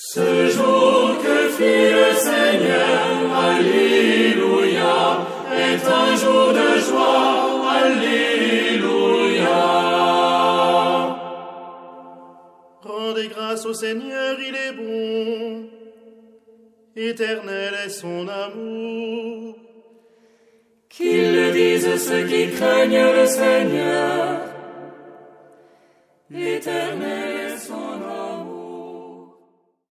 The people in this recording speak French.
Ce jour que fit le Seigneur, Alléluia, est un jour de joie, Alléluia. Rendez grâce au Seigneur, il est bon. Éternel est son amour. Qu'ils le disent ceux qui craignent le Seigneur. Éternel